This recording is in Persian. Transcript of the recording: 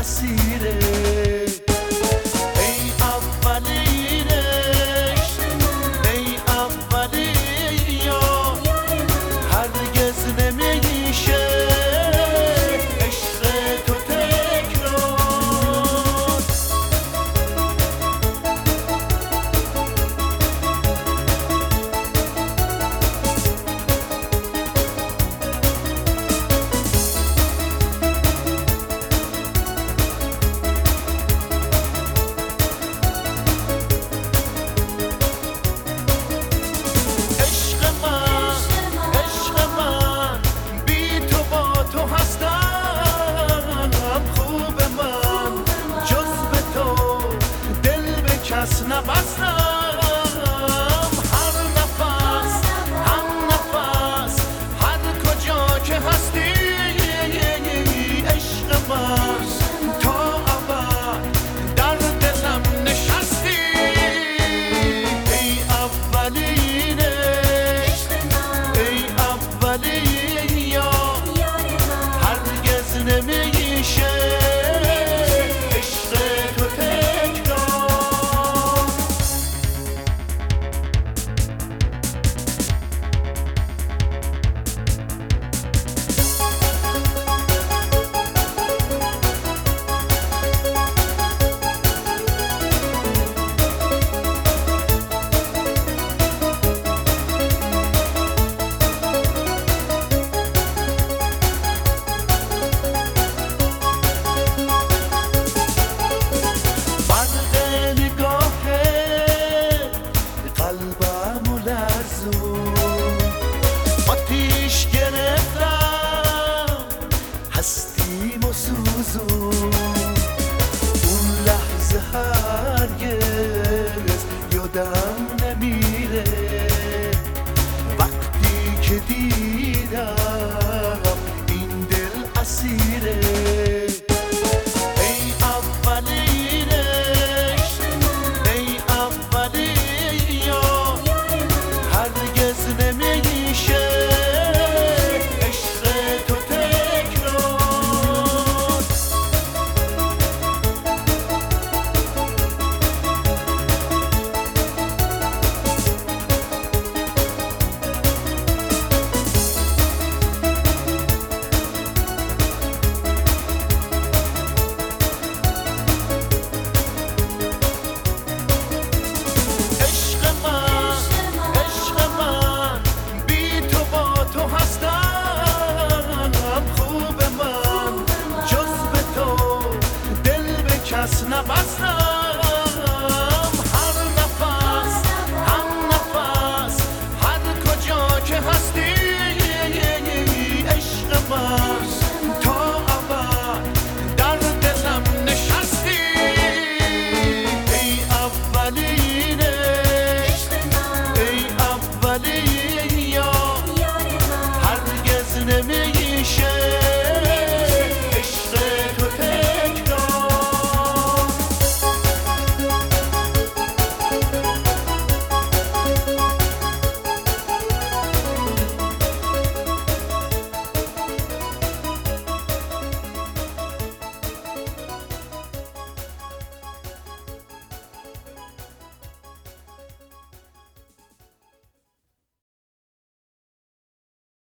اسیره. ای اولین عشق، ای اولین یار، هرگز نمیشه عشق تو تکرار. کس نبستم هر نفس هم نفس هر کجا که هستی عشق من تا ابد در دلم نشستی. ای اولین عشق، ای اولین یار، هرگز نمیشه عشق تو تکرار. آتیش گرفتم هستیم و سوزون، اون لحظه هرگز یادم نمیره وقتی که دیدم این دل اسیره. ای اولین عشق، ای اولین یار، هرگز نمیشه عشق تو تکرار. کس نبستم هر نفس هم نفس هر کجا که هستی عشق من تا ابد در دلم نشستی. ای اولین عشق، ای اولین یار، هرگز نمیشه